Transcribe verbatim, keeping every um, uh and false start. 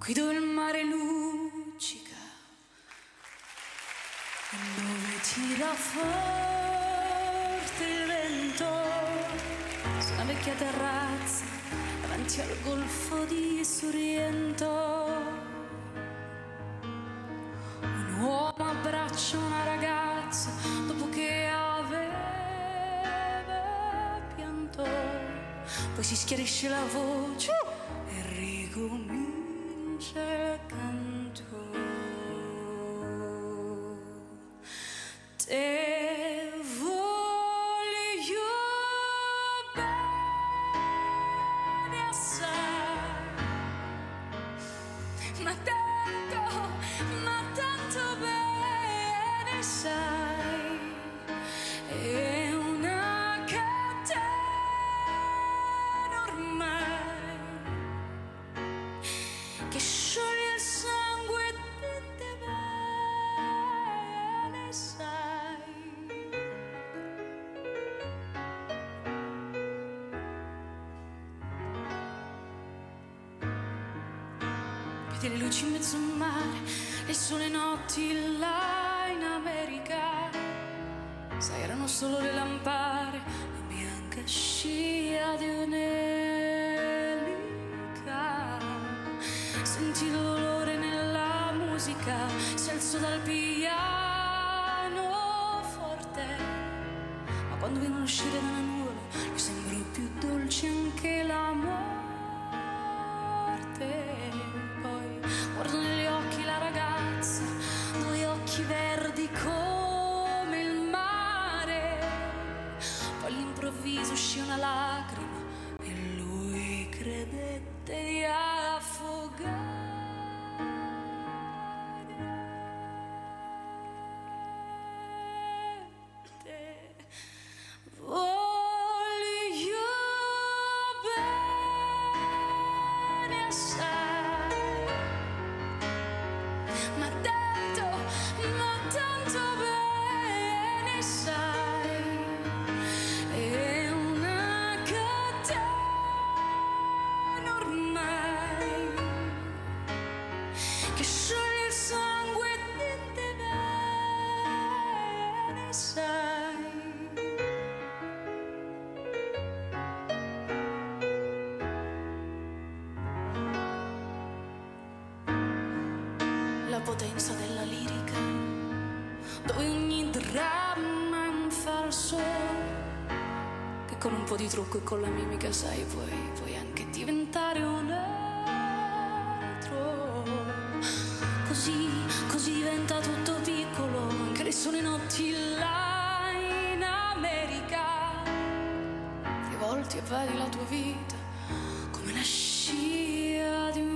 qui dove il mare luccica e dove tira forte il vento su una vecchia terrazza davanti al golfo di Sorrento. Un uomo abbraccia una ragazza dopo che aveva pianto, poi si schiarisce la voce e ricomincia il canto. Te voglio bene assai, ma tanto, ma tanto bene sai, è una catena ormai che scioglie il sangue di te bene sai. Vedi le luci in mezzo al mare, le sole notti là in America, sai erano solo le lampare, la bianca scia di un'elica. Senti il dolore nella musica, si alzò dal piano forte, ma quando vedono uscire dalla nuvola gli sembrò più dolce anche la morte. Poi guardo negli occhi la ragazza, due occhi verdi come il mare, poi all'improvviso uscì una lacrima e lui credette di affogare. Voglio bene assai, ma tanto, ma tanto bene sai, è una catena ormai che scioglie il sangue di te bene sai. La potenza della lirica, dove ogni dramma è un falso, che con un po' di trucco e con la mimica sai puoi, puoi anche diventare un altro. Così, così diventa tutto piccolo, anche le sole notti là in America. Rivolti e vedi la tua vita come la scia di un